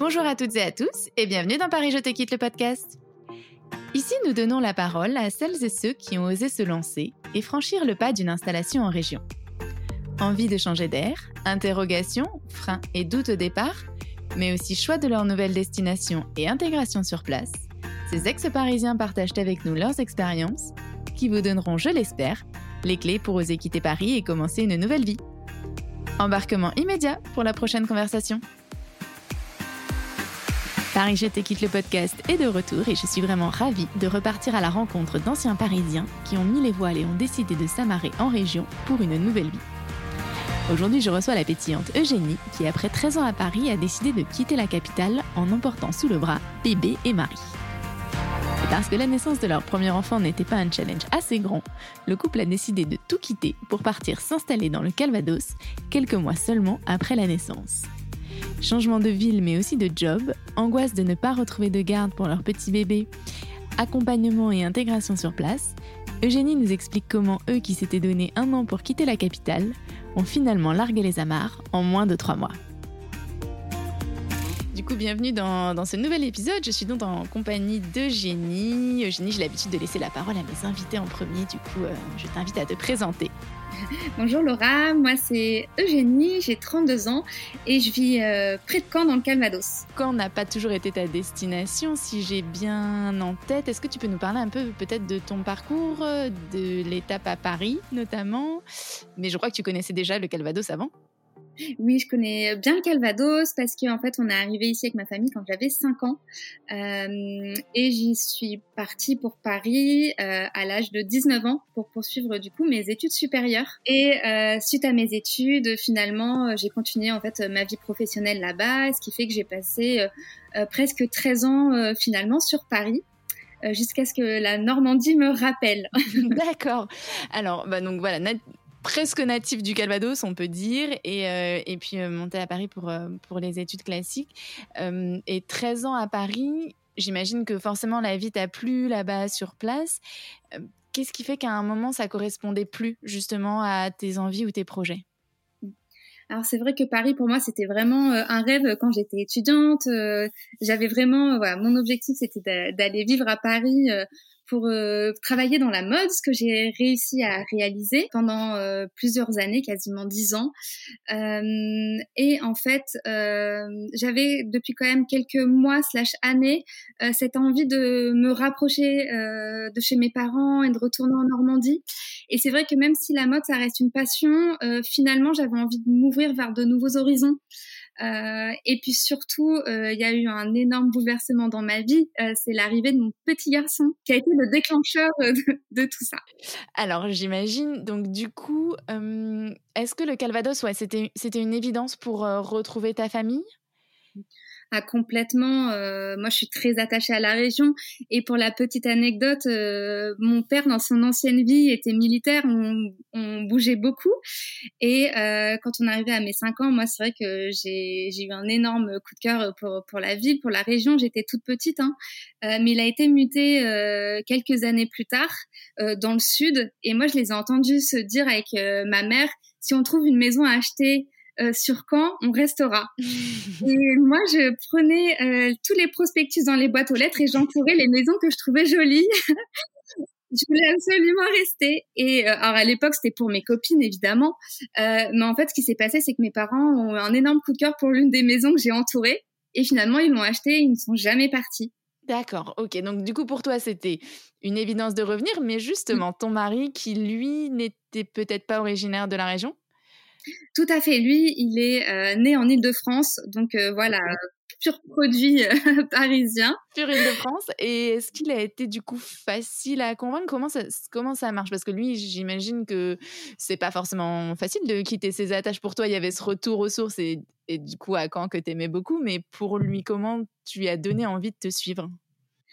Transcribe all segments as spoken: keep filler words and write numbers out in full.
Bonjour à toutes et à tous et bienvenue dans Paris Je te quitte le podcast. Ici, nous donnons la parole à celles et ceux qui ont osé se lancer et franchir le pas d'une installation en région. Envie de changer d'air, interrogations, freins et doutes au départ, mais aussi choix de leur nouvelle destination et intégration sur place, ces ex-parisiens partagent avec nous leurs expériences qui vous donneront, je l'espère, les clés pour oser quitter Paris et commencer une nouvelle vie. Embarquement immédiat pour la prochaine conversation. Paris Je te quitte le podcast est de retour et je suis vraiment ravie de repartir à la rencontre d'anciens Parisiens qui ont mis les voiles et ont décidé de s'amarrer en région pour une nouvelle vie. Aujourd'hui, je reçois la pétillante Eugénie qui, après treize ans à Paris, a décidé de quitter la capitale en emportant sous le bras bébé et mari. Et parce que la naissance de leur premier enfant n'était pas un challenge assez grand, le couple a décidé de tout quitter pour partir s'installer dans le Calvados quelques mois seulement après la naissance. Changement de ville mais aussi de job, angoisse de ne pas retrouver de garde pour leur petit bébé, accompagnement et intégration sur place, Eugénie nous explique comment eux qui s'étaient donné un an pour quitter la capitale ont finalement largué les amarres en moins de trois mois. Du coup, bienvenue dans, dans ce nouvel épisode. Je suis donc en compagnie d'Eugénie. Eugénie, j'ai l'habitude de laisser la parole à mes invités en premier. Du coup, euh, je t'invite à te présenter. Bonjour Laura, moi c'est Eugénie, j'ai trente-deux ans et je vis euh, près de Caen dans le Calvados. Caen n'a pas toujours été ta destination, si j'ai bien en tête. Est-ce que tu peux nous parler un peu peut-être de ton parcours, de l'étape à Paris notamment? Mais je crois que tu connaissais déjà le Calvados avant. Oui, je connais bien le Calvados parce qu'en fait, on est arrivé ici avec ma famille quand j'avais cinq ans euh, et j'y suis partie pour Paris euh, à l'âge de dix-neuf ans pour poursuivre du coup mes études supérieures. Et euh, suite à mes études, finalement, j'ai continué en fait ma vie professionnelle là-bas, ce qui fait que j'ai passé euh, euh, presque treize ans euh, finalement sur Paris. Jusqu'à ce que la Normandie me rappelle. D'accord. Alors, bah donc voilà, nat- presque natif du Calvados, on peut dire, et, euh, et puis euh, monté à Paris pour, euh, pour les études classiques. Euh, et treize ans à Paris, j'imagine que forcément la vie t'a plu là-bas sur place. Euh, qu'est-ce qui fait qu'à un moment, ça correspondait plus justement à tes envies ou tes projets ? Alors c'est vrai que Paris pour moi c'était vraiment euh, un rêve quand j'étais étudiante. Euh, j'avais vraiment, euh, voilà, mon objectif c'était d'a- d'aller vivre à Paris euh, pour euh, travailler dans la mode, ce que j'ai réussi à réaliser pendant euh, plusieurs années, quasiment dix ans. Euh, et en fait, euh, j'avais depuis quand même quelques mois slash années euh, cette envie de me rapprocher euh, de chez mes parents et de retourner en Normandie. Et c'est vrai que même si la mode, ça reste une passion, euh, finalement, j'avais envie de m'ouvrir vers de nouveaux horizons. Euh, et puis surtout, il euh, y a eu un énorme bouleversement dans ma vie. Euh, c'est l'arrivée de mon petit garçon qui a été le déclencheur euh, de, de tout ça. Alors, j'imagine, donc du coup, euh, est-ce que le Calvados, ouais, c'était, c'était une évidence pour euh, retrouver ta famille ? Ah, complètement. Euh, moi, je suis très attachée à la région. Et pour la petite anecdote, euh, mon père, dans son ancienne vie, était militaire. On, on bougeait beaucoup. Et euh, quand on arrivait à mes cinq ans, moi, c'est vrai que j'ai, j'ai eu un énorme coup de cœur pour, pour la ville, pour la région. J'étais toute petite, hein. Euh, mais il a été muté euh, quelques années plus tard euh, dans le sud. Et moi, je les ai entendus se dire avec euh, ma mère, si on trouve une maison à acheter Euh, sur Caen, on restera. Et moi, je prenais euh, tous les prospectus dans les boîtes aux lettres et j'entourais les maisons que je trouvais jolies. Je voulais absolument rester. Et euh, alors à l'époque, c'était pour mes copines, évidemment. Euh, mais en fait, ce qui s'est passé, c'est que mes parents ont eu un énorme coup de cœur pour l'une des maisons que j'ai entourées. Et finalement, ils l'ont achetée et ils ne sont jamais partis. D'accord, ok. Donc du coup, pour toi, c'était une évidence de revenir, mais justement, ton mari, qui lui n'était peut-être pas originaire de la région ? Tout à fait. Lui, il est euh, né en Île-de-France, donc euh, voilà, pur produit euh, parisien. Pur Île-de-France. Et est-ce qu'il a été du coup facile à convaincre ? Comment ça, comment ça marche ? Parce que lui, j'imagine que c'est pas forcément facile de quitter ses attaches. Pour toi, il y avait ce retour aux sources et, et du coup à Caen que t'aimais beaucoup, mais pour lui, comment tu lui as donné envie de te suivre ?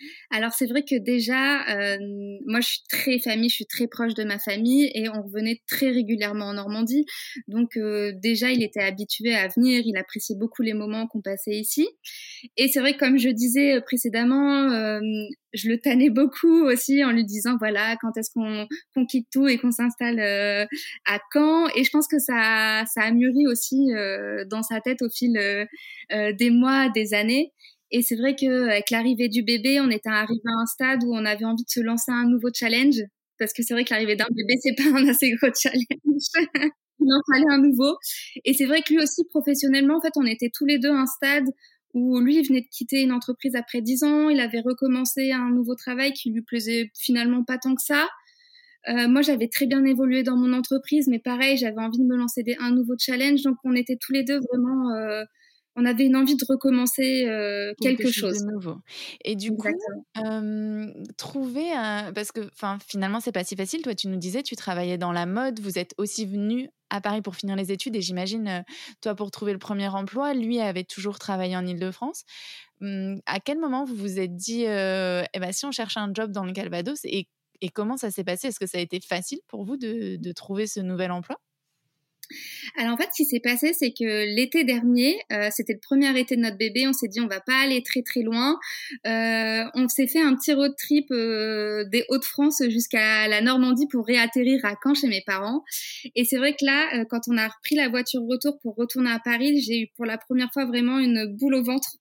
Alors c'est vrai que déjà, euh, moi je suis très famille, je suis très proche de ma famille et on revenait très régulièrement en Normandie. Donc euh, déjà il était habitué à venir, il appréciait beaucoup les moments qu'on passait ici. Et c'est vrai que comme je disais précédemment, euh, je le tannais beaucoup aussi en lui disant voilà quand est-ce qu'on, qu'on quitte tout et qu'on s'installe euh, à Caen. Et je pense que ça, ça a mûri aussi euh, dans sa tête au fil euh, euh, des mois, des années. Et c'est vrai qu'avec l'arrivée du bébé, on était arrivé à un stade où on avait envie de se lancer un nouveau challenge. Parce que c'est vrai que l'arrivée d'un bébé, c'est pas un assez gros challenge. Il en fallait un nouveau. Et c'est vrai que lui aussi, professionnellement, en fait, on était tous les deux à un stade où lui, il venait de quitter une entreprise après dix ans. Il avait recommencé un nouveau travail qui lui plaisait finalement pas tant que ça. Euh, moi, j'avais très bien évolué dans mon entreprise, mais pareil, j'avais envie de me lancer des, un nouveau challenge. Donc, on était tous les deux vraiment... Euh, on avait une envie de recommencer euh, Quelque quelque chose de chose. nouveau. Et du coup, Exactement. hem, trouver un parce que enfin, finalement, c'est pas si facile. Toi, tu nous disais, tu travaillais dans la mode, vous êtes aussi venus à Paris pour finir les études et j'imagine, heu, toi pour trouver le premier emploi, lui avait toujours travaillé en Île-de-France. Mmh, à quel moment vous vous êtes dit, heu: «Eh bah, si on cherche un job dans le Calvados» et et comment ça s'est passé? Est-ce que ça a été facile pour vous de de trouver ce nouvel emploi? Alors en fait, ce qui s'est passé, c'est que l'été dernier, euh, c'était le premier été de notre bébé, on s'est dit on va pas aller très très loin. Euh, on s'est fait un petit road trip euh, des Hauts-de-France jusqu'à la Normandie pour réatterrir à Caen chez mes parents. Et c'est vrai que là, euh, quand on a repris la voiture retour pour retourner à Paris, j'ai eu pour la première fois vraiment une boule au ventre.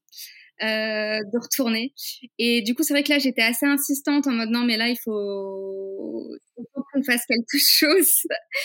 Euh, de retourner. Et du coup, c'est vrai que là, j'étais assez insistante en mode non, mais là, il faut, il faut qu'on fasse quelque chose.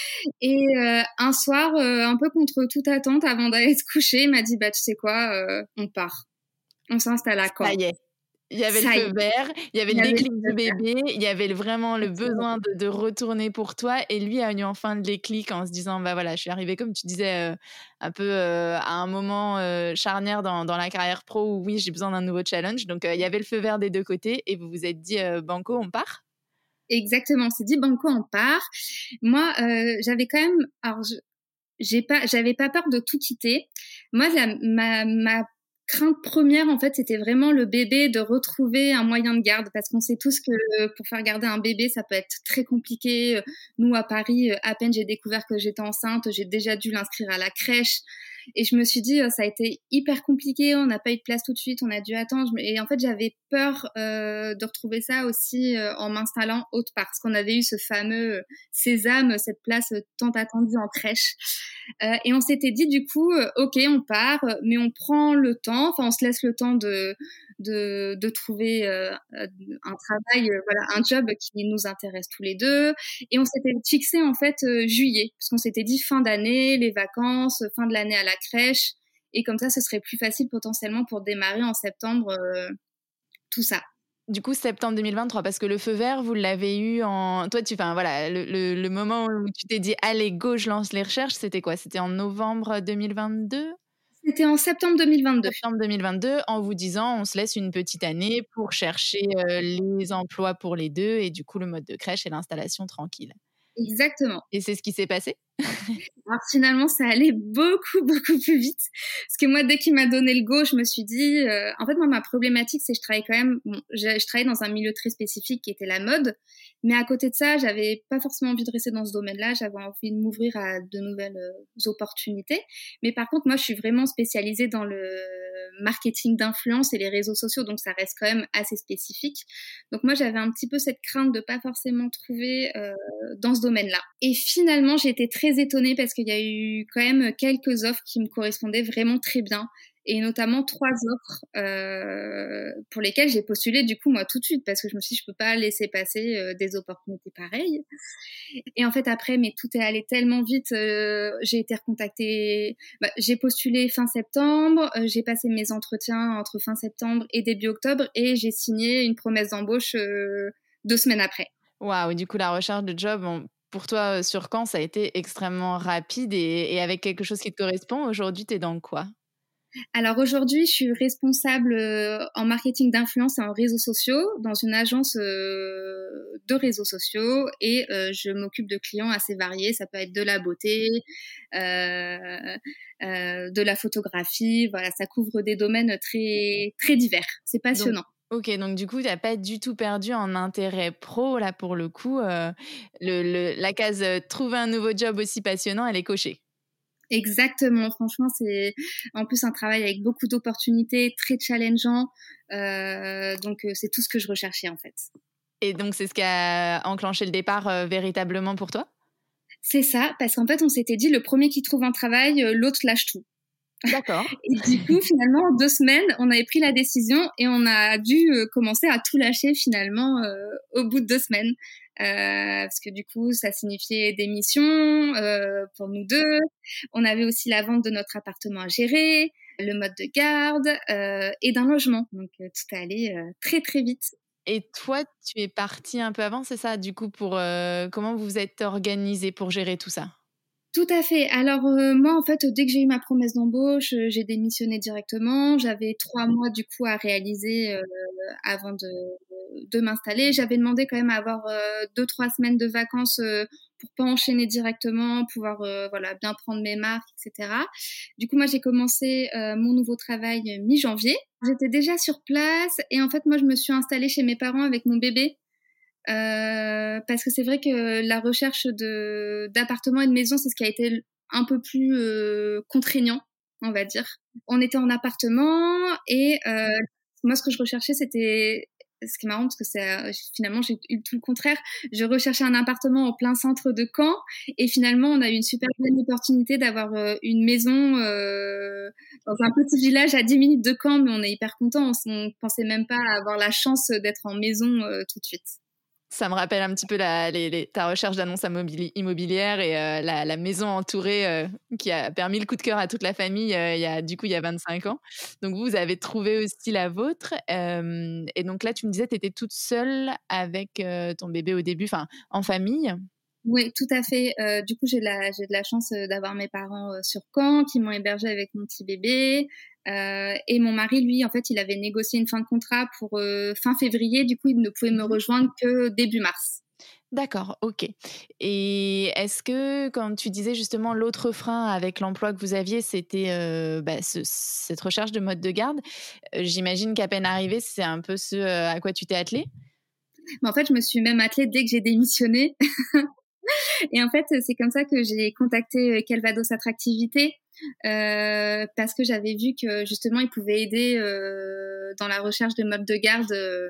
Et euh, un soir, euh, un peu contre toute attente, avant d'aller se coucher, il m'a dit bah tu sais quoi, euh, on part, on s'installe à Ça Caen. y est. Il y avait le Ça y feu est, vert, il y avait il le y avait déclic le du feu vert. bébé, il y avait le vraiment le Effectivement. besoin de de retourner pour toi et lui a eu enfin le déclic en se disant: «Bah, voilà, je suis arrivée», comme tu disais, heu, un peu, heu, à un moment, heu, charnière dans dans la carrière pro où oui, j'ai besoin d'un nouveau challenge. Donc, heu, il y avait le feu vert des deux côtés et vous vous êtes dit, heu: «Banco, on part?» Exactement, on s'est dit banco, on part. Moi, euh, j'avais quand même, alors je, j'ai pas, j'avais pas peur de tout quitter. Moi, la, ma, ma crainte première, en fait, c'était vraiment le bébé, de retrouver un moyen de garde, parce qu'on sait tous que euh, pour faire garder un bébé, ça peut être très compliqué. Nous, à Paris, euh, à peine j'ai découvert que j'étais enceinte, j'ai déjà dû l'inscrire à la crèche. Et je me suis dit, euh, ça a été hyper compliqué, on n'a pas eu de place tout de suite, on a dû attendre. Et en fait, j'avais peur euh, de retrouver ça aussi euh, en m'installant autre part, parce qu'on avait eu ce fameux euh, sésame, cette place euh, tant attendue en crèche. Euh, et on s'était dit du coup, euh, ok, on part, euh, mais on prend le temps, enfin on se laisse le temps de de, de trouver euh, un travail, euh, voilà, un job qui nous intéresse tous les deux. Et on s'était fixé en fait euh, juillet, parce qu'on s'était dit fin d'année, les vacances, fin de l'année à la crèche, et comme ça, ce serait plus facile potentiellement pour démarrer en septembre euh, tout ça. Du coup, septembre deux mille vingt-trois, parce que le feu vert, vous l'avez eu en toi, tu enfin, voilà, le le le moment où tu t'es dit: «Allez go, je lance les recherches», c'était quoi? C'était en novembre deux mille vingt-deux? C'était en septembre deux mille vingt-deux. Septembre deux mille vingt-deux, en vous disant: «On se laisse une petite année pour chercher, heu, les emplois pour les deux et du coup, le mode de crèche et l'installation tranquille». Exactement. Et c'est ce qui s'est passé? Alors finalement, ça allait beaucoup, beaucoup plus vite. Parce que moi, dès qu'il m'a donné le go, je me suis dit... Euh, en fait, moi, ma problématique, c'est que je travaillais quand même... Bon, je, je travaillais dans un milieu très spécifique qui était la mode. Mais à côté de ça, j'avais pas forcément envie de rester dans ce domaine-là. J'avais envie de m'ouvrir à de nouvelles euh, opportunités. Mais par contre, moi, je suis vraiment spécialisée dans le marketing d'influence et les réseaux sociaux. Donc, ça reste quand même assez spécifique. Donc, moi, j'avais un petit peu cette crainte de pas forcément trouver euh, dans ce domaine-là. Et finalement, j'ai été très étonnée parce qu'il y a eu quand même quelques offres qui me correspondaient vraiment très bien, et notamment trois offres euh, pour lesquelles j'ai postulé du coup moi tout de suite, parce que je me suis dit je peux pas laisser passer euh, des opportunités pareilles. Et en fait après, mais tout est allé tellement vite, euh, j'ai été recontactée, bah, j'ai postulé fin septembre, euh, j'ai passé mes entretiens entre fin septembre et début octobre, et j'ai signé une promesse d'embauche euh, deux semaines après. Waouh, du coup, la recherche de job, bon, pour toi, heu, sur Caen, ça a été extrêmement rapide et et avec quelque chose qui te correspond. Aujourd'hui, tu es dans quoi? Alors aujourd'hui, je suis responsable euh, en marketing d'influence et en réseaux sociaux dans une agence euh, de réseaux sociaux, et euh, je m'occupe de clients assez variés. Ça peut être de la beauté, euh, euh, de la photographie. Voilà, ça couvre des domaines très très divers. C'est Donc passionnant. OK, donc du coup, tu as pas du tout perdu en intérêt pro là pour le coup, heu, le le la case, heu, trouver un nouveau job aussi passionnant, elle est cochée? Exactement, franchement, c'est en plus un travail avec beaucoup d'opportunités, très challengeant, heu, donc heu, c'est tout ce que je recherchais, en fait. Et donc c'est ce qui a enclenché le départ, heu, véritablement pour toi? C'est ça, parce qu'en fait, on s'était dit: «Le premier qui trouve un travail, heu, l'autre lâche tout». D'accord. Et du coup, finalement, en deux semaines, on avait pris la décision et on a dû, heu, commencer à tout lâcher finalement, heu, au bout de deux semaines. Heu, parce que du coup, ça signifiait démission, heu, pour nous deux. On avait aussi la vente de notre appartement à gérer, le mode de garde, heu et d'un logement. Donc heu, tout est allé, heu, très, très vite. Et toi, tu es partie un peu avant, c'est ça? Du coup pour, heu, comment vous vous êtes organisés pour gérer tout ça? Tout à fait. Alors, heu, moi, en fait, dès que j'ai eu ma promesse d'embauche, heu, j'ai démissionné directement. J'avais trois mois, du coup, à réaliser, heu, avant de de m'installer. J'avais demandé quand même à avoir, heu, deux trois semaines de vacances, heu, pour pas enchaîner directement, pouvoir, heu, voilà, bien prendre mes marques et cetera. Du coup, moi, j'ai commencé, heu, mon nouveau travail, heu, mi-janvier. J'étais déjà sur place et en fait, moi, je me suis installée chez mes parents avec mon bébé. Heu, parce que c'est vrai que la recherche de d'appartement et de maison, c'est ce qui a été l un peu plus, heu, contraignant, on va dire. On était en appartement et heu, moi, ce que je recherchais, c'était ce qui est marrant parce que c'est, heu, finalement, j'ai eu tout le contraire. Je recherchais un appartement en plein centre de Caen et finalement, on a eu une super belle opportunité d'avoir, heu, une maison, heu, dans un petit village à dix minutes de Caen, mais on est hyper contents. On s on pensait même pas avoir la chance d'être en maison, heu, tout de suite. Ça me rappelle un petit peu la les les ta recherche d'annonces immobili immobilières et heu, la la maison entourée, heu, qui a permis le coup de cœur à toute la famille, heu, il y a du coup, il y a vingt-cinq ans. Donc vous, vous avez trouvé aussi la vôtre, hem et donc là, tu me disais, tu étais toute seule avec, heu, ton bébé au début, enfin, en famille? Oui, tout à fait. Heu, du coup, j'ai de la j'ai de la chance, heu, d'avoir mes parents, heu, sur Caen, qui m'ont hébergée avec mon petit bébé, heu et mon mari, lui, en fait, il avait négocié une fin de contrat pour, heu, fin février. Du coup, il ne pouvait me Mmh. rejoindre que début mars. D'accord, OK. Et est-ce que quand tu disais justement l'autre frein avec l'emploi que vous aviez, c'était, heu, bah, ce cette recherche de mode de garde, heu, j'imagine qu'à peine arrivé, c'est un peu ce, heu, à quoi tu t'es attelée? Mais en fait, je me suis même attelée dès que j'ai démissionné et en fait, c'est comme ça que j'ai contacté, heu, Calvados Attractivité, heu, parce que j'avais vu que justement, ils pouvaient aider, heu, dans la recherche de mode de garde, heu,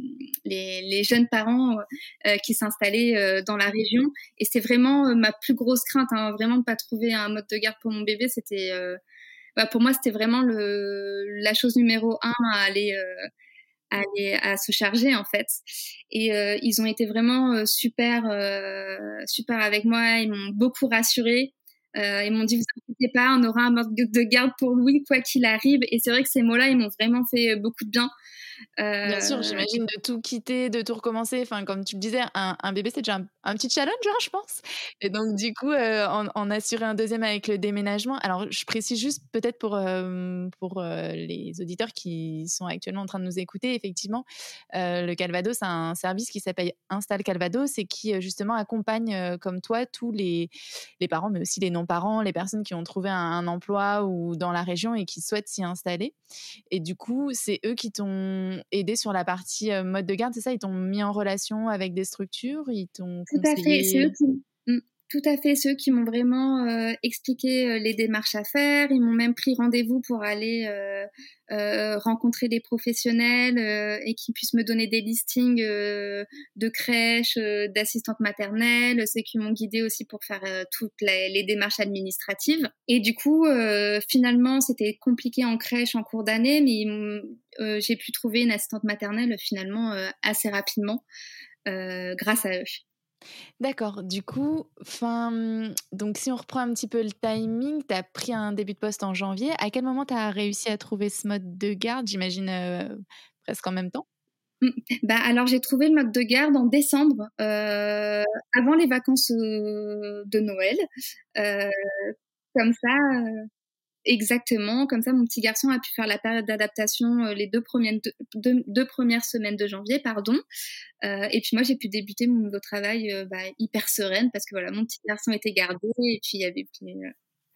les les jeunes parents, heu, qui s'installaient, heu, dans la région et c'est vraiment, heu, ma plus grosse crainte, hein, vraiment de pas trouver un mode de garde pour mon bébé. C'était, heu, bah, pour moi, c'était vraiment le la chose numéro un à aller, heu, à aller à se charger, en fait et heu, ils ont été vraiment, heu, super, heu, super avec moi. Ils m'ont beaucoup rassurée. Heu, ils m'ont dit: «Vous inquiétez pas, on aura un mode de garde pour Louis quoi qu'il arrive» et c'est vrai que ces mots-là, ils m'ont vraiment fait, heu, beaucoup de bien. Bien sûr, Heu j'imagine de tout quitter, de tout recommencer. Enfin, comme tu le disais, un un bébé, c'est déjà un un petit challenge, hein, je pense. Et donc du coup, heu, en en assurer un deuxième avec le déménagement. Alors, je précise juste peut-être pour, hem, pour, heu, les auditeurs qui sont actuellement en train de nous écouter, effectivement, heu, le Calvados a un service qui s'appelle Install Calvados et qui, heu, justement accompagne, heu, comme toi, tous les les parents, mais aussi les non-parents, les personnes qui ont trouvé un un emploi ou dans la région et qui souhaitent s'y installer. Et du coup, c'est eux qui t'ont aidé sur la partie, heu, mode de garde, c'est ça? Ils t'ont mis en relation avec des structures? Ils t'ont Tout à fait, c'est eux conseillé? qui mmh, tout à fait, c'est eux qui m'ont vraiment, heu, expliqué, heu, les démarches à faire. Ils m'ont même pris rendez-vous pour aller, heu heu, rencontrer des professionnels, heu et qui puissent me donner des listings, heu, de crèches, heu, d'assistantes maternelles. C'est eux qui m'ont guidée aussi pour faire, heu, toutes les les démarches administratives et du coup, heu, finalement, c'était compliqué en crèche en cours d'année, mais ils m'ont heu, j'ai pu trouver une assistante maternelle finalement, heu, assez rapidement, heu, grâce à eux. D'accord, du coup, fin, mmh, donc si on reprend un petit peu le timing, tu as pris un début de poste en janvier. À quel moment tu as réussi à trouver ce mode de garde? J'imagine, heu, presque en même temps? Mmh. Bah, alors j'ai trouvé le mode de garde en décembre, heu, avant les vacances, heu, de Noël, heu, comme ça, heu exactement, comme ça mon petit garçon a pu faire la période d'adaptation, heu, les deux premières deux deux deux premières semaines de janvier, pardon, heu et puis moi j'ai pu débuter mon nouveau travail, heu, bah, hyper sereine parce que voilà, mon petit garçon était gardé et puis il y avait plus, heu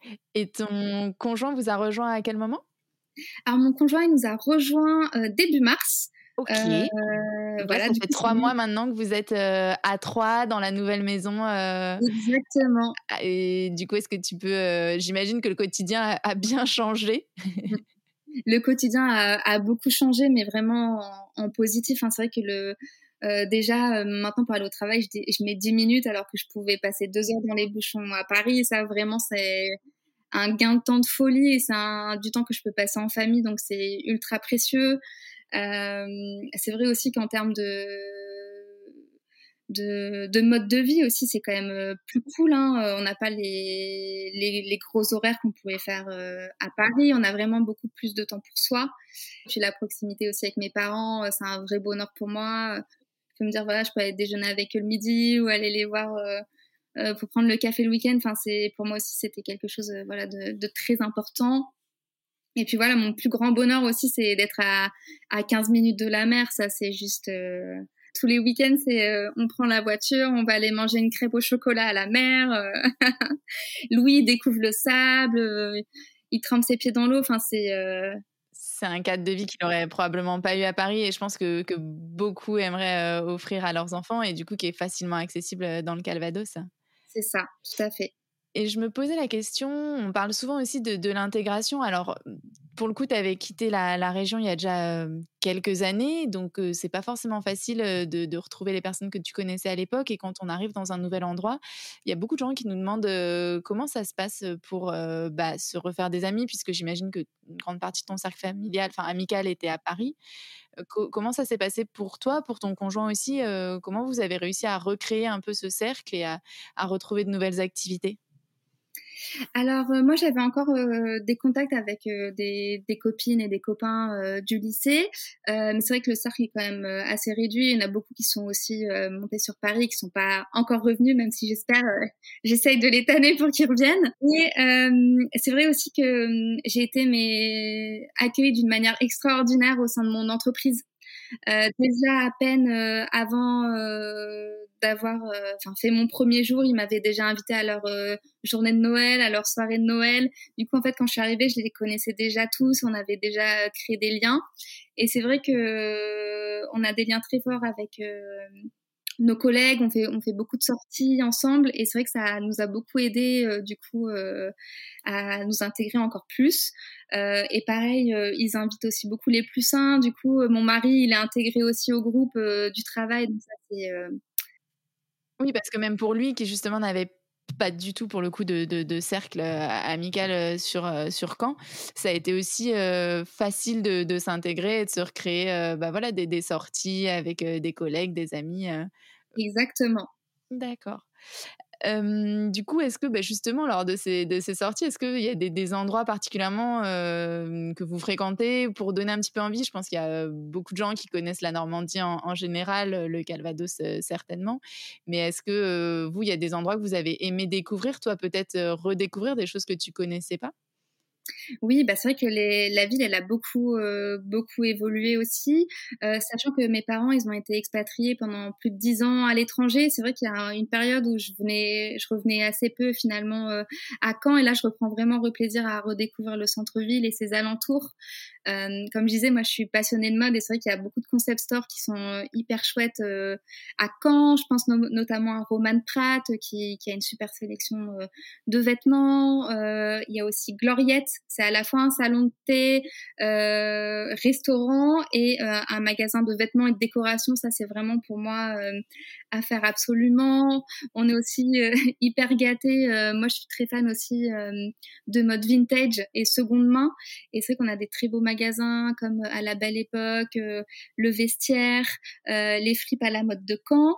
Et ton conjoint vous a rejoint à quel moment? alors mon conjoint, il nous a rejoints, heu, début mars. Ok. Euh, Donc là, voilà, ça du fait coup, trois c'est mois maintenant que vous êtes euh, à Troyes, dans la nouvelle maison. euh, exactement. Et du coup, est-ce que tu peux... euh, J'imagine que le quotidien a, a bien changé. Le quotidien a, a beaucoup changé, mais vraiment en, en positif. Hein. C'est vrai que le, euh, déjà, euh, maintenant, pour aller au travail, je, je mets dix minutes alors que je pouvais passer deux heures dans les bouchons à Paris. Et ça, vraiment, c'est un gain de temps de folie et c'est un, du temps que je peux passer en famille. Donc, c'est ultra précieux. Euh, c'est vrai aussi qu'en termes de... De, de mode de vie aussi, c'est quand même plus cool. Hein. On n'a pas les, les, les gros horaires qu'on pouvait faire euh, à Paris. On a vraiment beaucoup plus de temps pour soi. Puis la proximité aussi avec mes parents, c'est un vrai bonheur pour moi. Je peux me dire, voilà, je peux aller déjeuner avec eux le midi ou aller les voir euh, euh, pour prendre le café le week-end. Enfin, c'est, pour moi aussi, c'était quelque chose euh, voilà, de, de très important. Et puis voilà, mon plus grand bonheur aussi, c'est d'être à, à quinze minutes de la mer. Ça, c'est juste... Euh, tous les week-ends, c'est euh, on prend la voiture, on va aller manger une crêpe au chocolat à la mer. Euh, Louis découvre le sable, euh, il trempe ses pieds dans l'eau. Enfin, c'est... Euh... C'est un cadre de vie qu'il n'aurait probablement pas eu à Paris et je pense que, que beaucoup aimeraient euh, offrir à leurs enfants et du coup qui est facilement accessible dans le Calvados. C'est ça, tout à fait. Et je me posais la question, on parle souvent aussi de, de l'intégration. Alors, pour le coup, tu avais quitté la, la région il y a déjà euh, quelques années, donc euh, c'est pas forcément facile de, de retrouver les personnes que tu connaissais à l'époque. Et quand on arrive dans un nouvel endroit, il y a beaucoup de gens qui nous demandent euh, comment ça se passe pour euh, bah, se refaire des amis, puisque j'imagine que une grande partie de ton cercle familial, enfin amical, était à Paris. Euh, co- comment ça s'est passé pour toi, pour ton conjoint aussi euh, Comment vous avez réussi à recréer un peu ce cercle et à, à retrouver de nouvelles activités? Alors euh, moi j'avais encore euh, des contacts avec euh, des, des copines et des copains euh, du lycée, euh, mais c'est vrai que le cercle est quand même euh, assez réduit. Il y en a beaucoup qui sont aussi euh, montés sur Paris, qui sont pas encore revenus, même si j'espère, euh, j'essaye de les tanner pour qu'ils reviennent. Et euh, c'est vrai aussi que euh, j'ai été mais accueillie d'une manière extraordinaire au sein de mon entreprise. Euh, déjà à peine euh, avant euh, d'avoir euh, enfin fait mon premier jour, ils m'avaient déjà invité à leur euh, journée de Noël, à leur soirée de Noël. Du coup, en fait, quand je suis arrivée, je les connaissais déjà tous, on avait déjà créé des liens. Et c'est vrai que euh, on a des liens très forts avec euh, nos collègues, on fait, on fait beaucoup de sorties ensemble et c'est vrai que ça nous a beaucoup aidé euh, du coup euh, à nous intégrer encore plus. Euh, et pareil, euh, ils invitent aussi beaucoup les plus sains. Du coup, euh, mon mari, il est intégré aussi au groupe euh, du travail. Donc ça, c'est, euh... Oui, parce que même pour lui, qui justement n'avait pas du tout, pour le coup, de, de, de cercle euh, amical euh, sur, euh, sur Caen, ça a été aussi euh, facile de, de s'intégrer et de se recréer euh, bah voilà, des, des sorties avec euh, des collègues, des amis. euh. Exactement. D'accord. Euh, du coup, est-ce que bah, justement, lors de ces, de ces sorties, est-ce qu'il y a des, des endroits particulièrement euh, que vous fréquentez pour donner un petit peu envie? Je pense qu'il y a beaucoup de gens qui connaissent la Normandie en, en général, le Calvados euh, certainement. Mais est-ce que euh, vous, il y a des endroits que vous avez aimé découvrir, toi peut-être euh, redécouvrir des choses que tu connaissais pas? Oui, bah c'est vrai que les, la ville, elle a beaucoup, euh, beaucoup évolué aussi, euh, sachant que mes parents, ils ont été expatriés pendant plus de dix ans à l'étranger. C'est vrai qu'il y a une période où je venais, je revenais assez peu finalement euh, à Caen, et là, je reprends vraiment plaisir à redécouvrir le centre-ville et ses alentours. Euh, comme je disais, moi, je suis passionnée de mode et c'est vrai qu'il y a beaucoup de concept stores qui sont euh, hyper chouettes euh, à Caen. Je pense no- notamment à Roman Pratt qui, qui a une super sélection euh, de vêtements. Euh, il y a aussi Gloriette, c'est à la fois un salon de thé, euh, restaurant et euh, un magasin de vêtements et de décoration. Ça, c'est vraiment pour moi euh, à faire absolument. On est aussi euh, hyper gâtés. Euh, moi, je suis très fan aussi euh, de mode vintage et seconde main. Et c'est vrai qu'on a des très beaux magasins comme à la Belle Époque, euh, le Vestiaire, euh, les fripes à la mode de Caen.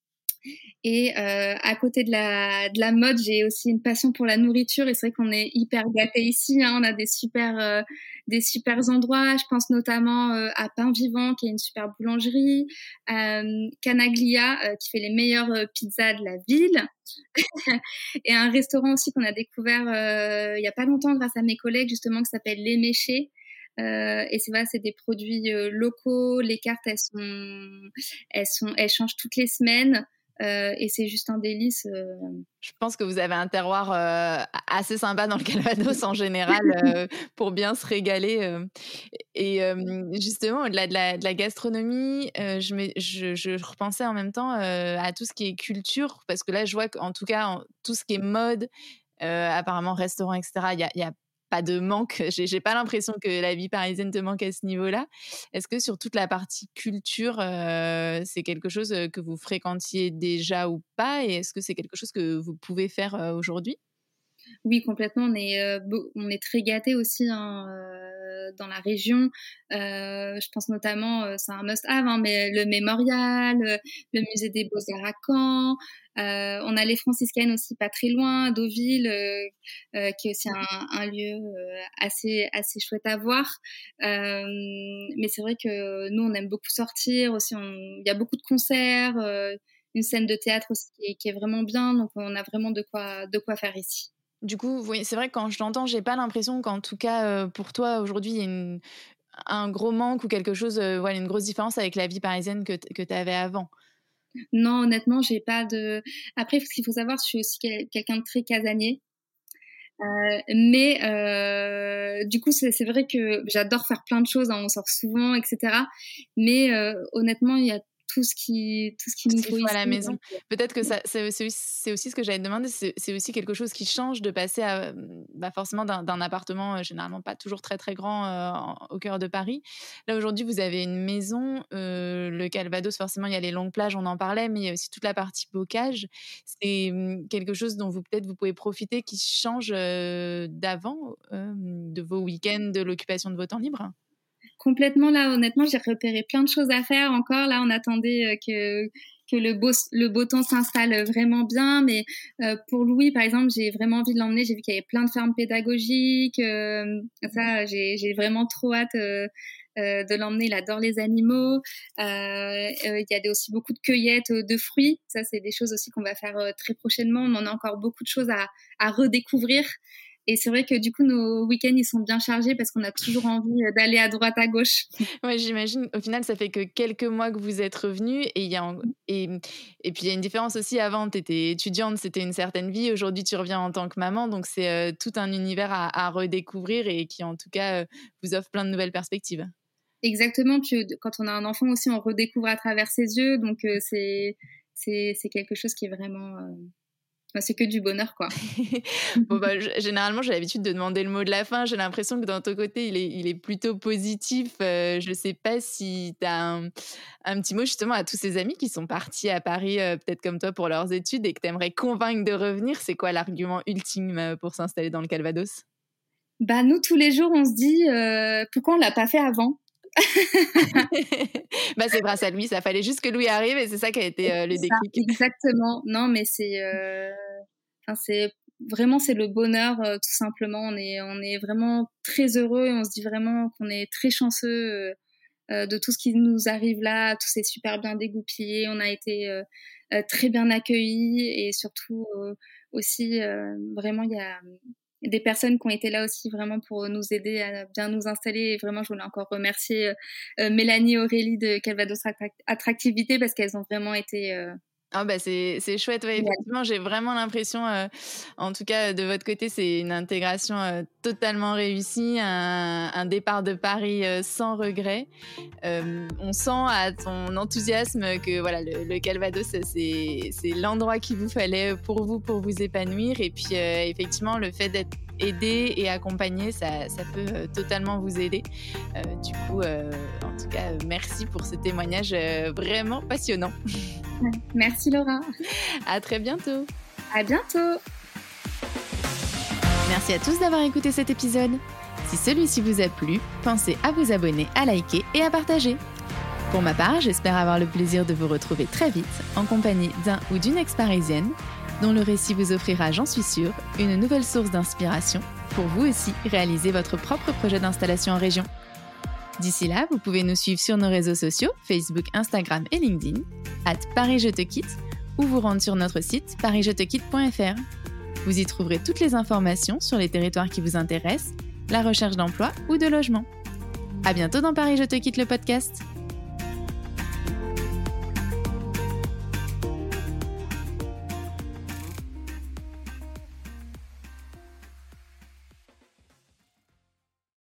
Et euh, à côté de la, de la mode, j'ai aussi une passion pour la nourriture et c'est vrai qu'on est hyper gâtés ici. Hein, on a des super, euh, des super endroits. Je pense notamment euh, à Pain Vivant, qui est une super boulangerie, euh, Canaglia, euh, qui fait les meilleures euh, pizzas de la ville, et un restaurant aussi qu'on a découvert euh, il y a pas longtemps grâce à mes collègues justement, qui s'appelle Les Méchés. Euh, et c'est vrai, c'est des produits euh, locaux. Les cartes, elles sont, elles sont, elles changent toutes les semaines. euh, et c'est juste un délice. Euh... Je pense que vous avez un terroir euh, assez sympa dans le Calvados en général euh, pour bien se régaler. Euh. Et euh, justement, au-delà de la, de la gastronomie, euh, je, je, je repensais en même temps euh, à tout ce qui est culture, parce que là, je vois qu'en tout cas, en, tout ce qui est mode, euh, apparemment restaurant, et cetera, il y a, y a pas de manque. J'ai, j'ai pas l'impression que la vie parisienne te manque à ce niveau-là. Est-ce que sur toute la partie culture, euh, c'est quelque chose que vous fréquentiez déjà ou pas? Et est-ce que c'est quelque chose que vous pouvez faire euh, aujourd'hui? Oui, complètement. On est, euh, on est très gâtés aussi hein, euh, dans la région. Euh, je pense notamment, euh, c'est un must-have, hein, mais le Mémorial, le musée des Beaux-Arts à Caen. Euh, on a les franciscaines aussi pas très loin, Deauville, euh, euh, qui est aussi un, un lieu euh, assez assez chouette à voir. Euh, mais c'est vrai que nous, on aime beaucoup sortir aussi. Il y a beaucoup de concerts, euh, une scène de théâtre aussi qui est, qui est vraiment bien. Donc, on a vraiment de quoi de quoi faire ici. Du coup, oui, c'est vrai que quand je t'entends, j'ai pas l'impression qu'en tout cas, euh, pour toi, aujourd'hui, il y a une, un gros manque ou quelque chose, euh, voilà, une grosse différence avec la vie parisienne que, t- que tu avais avant. Non, honnêtement, j'ai pas de... Après, ce qu'il faut savoir, je suis aussi quel- quelqu'un de très casanier. Euh, mais euh, du coup, c'est, c'est vrai que j'adore faire plein de choses, hein, on sort souvent, et cetera. Mais euh, honnêtement, il y a tout ce qui tout ce qu'il nous faut, faut ici à la maison. Donc... Peut-être que ça, c'est, c'est, aussi, c'est aussi ce que j'allais te demander, c'est, c'est aussi quelque chose qui change de passer à, bah forcément d'un, d'un appartement euh, généralement pas toujours très très grand euh, en, au cœur de Paris. Là aujourd'hui vous avez une maison, euh, le Calvados forcément il y a les longues plages, on en parlait, mais il y a aussi toute la partie bocage. C'est quelque chose dont vous peut-être vous pouvez profiter qui change euh, d'avant, euh, de vos week-ends, de l'occupation de vos temps libres. Complètement, là, honnêtement, j'ai repéré plein de choses à faire encore. Là, on attendait que, que le, beau, le beau temps s'installe vraiment bien. Mais euh, pour Louis, par exemple, j'ai vraiment envie de l'emmener. J'ai vu qu'il y avait plein de fermes pédagogiques. Euh, ça, j'ai, j'ai vraiment trop hâte euh, euh, de l'emmener. Il adore les animaux. Euh, euh, il y a aussi beaucoup de cueillettes de fruits. Ça, c'est des choses aussi qu'on va faire euh, très prochainement. On en a encore beaucoup de choses à, à redécouvrir. Et c'est vrai que du coup, nos week-ends, ils sont bien chargés parce qu'on a toujours envie d'aller à droite, à gauche. Ouais, j'imagine. Au final, ça fait que quelques mois que vous êtes revenus. Et, y a en... et, et puis, il y a une différence aussi. Avant, tu étais étudiante, c'était une certaine vie. Aujourd'hui, tu reviens en tant que maman. Donc, c'est euh, tout un univers à, à redécouvrir et qui, en tout cas, euh, vous offre plein de nouvelles perspectives. Exactement. Puis, quand on a un enfant aussi, on redécouvre à travers ses yeux. Donc, euh, c'est, c'est, c'est quelque chose qui est vraiment... Euh... C'est que du bonheur, quoi. Bon, bah, je, généralement, j'ai l'habitude de demander le mot de la fin. J'ai l'impression que dans ton côté, il est, il est plutôt positif. Euh, je ne sais pas si tu as un, un petit mot justement à tous ces amis qui sont partis à Paris, euh, peut-être comme toi, pour leurs études et que tu aimerais convaincre de revenir. C'est quoi l'argument ultime pour s'installer dans le Calvados? Bah, nous, tous les jours, on se dit euh, pourquoi on ne l'a pas fait avant? Bah, c'est grâce à Louis, ça fallait juste que Louis arrive et c'est ça qui a été euh, le déclic. Exactement. Non, mais c'est, euh... enfin, c'est vraiment c'est le bonheur euh, tout simplement. On est on est vraiment très heureux et on se dit vraiment qu'on est très chanceux euh, de tout ce qui nous arrive là. Tout s'est super bien dégoupillé. On a été euh, euh, très bien accueillis et surtout euh, aussi euh, vraiment il y a des personnes qui ont été là aussi vraiment pour nous aider à bien nous installer. Et vraiment, je voulais encore remercier euh, Mélanie et Aurélie de Calvados Attractivité parce qu'elles ont vraiment été... Euh... Ah bah c'est, c'est chouette, ouais, effectivement, j'ai vraiment l'impression, euh, en tout cas de votre côté, c'est une intégration euh, totalement réussie, un, un départ de Paris euh, sans regret. Euh, on sent à ton enthousiasme que voilà, le, le Calvados, c'est, c'est l'endroit qu'il vous fallait pour vous, pour vous épanouir. Et puis euh, effectivement, le fait d'être aidé et accompagné, ça, ça peut euh, totalement vous aider. Euh, du coup, euh, en tout cas, merci pour ce témoignage euh, vraiment passionnant. Merci Laura. À très bientôt. À bientôt. Merci à tous d'avoir écouté cet épisode. Si celui-ci vous a plu, pensez à vous abonner, à liker et à partager. Pour ma part, j'espère avoir le plaisir de vous retrouver très vite en compagnie d'un ou d'une ex-parisienne dont le récit vous offrira, j'en suis sûre, une nouvelle source d'inspiration pour vous aussi réaliser votre propre projet d'installation en région. D'ici là, vous pouvez nous suivre sur nos réseaux sociaux, Facebook, Instagram et LinkedIn, arobase paris je te quitte, ou vous rendre sur notre site paris je te quitte point f r. Vous y trouverez toutes les informations sur les territoires qui vous intéressent, la recherche d'emploi ou de logement. À bientôt dans Paris je te quitte le podcast.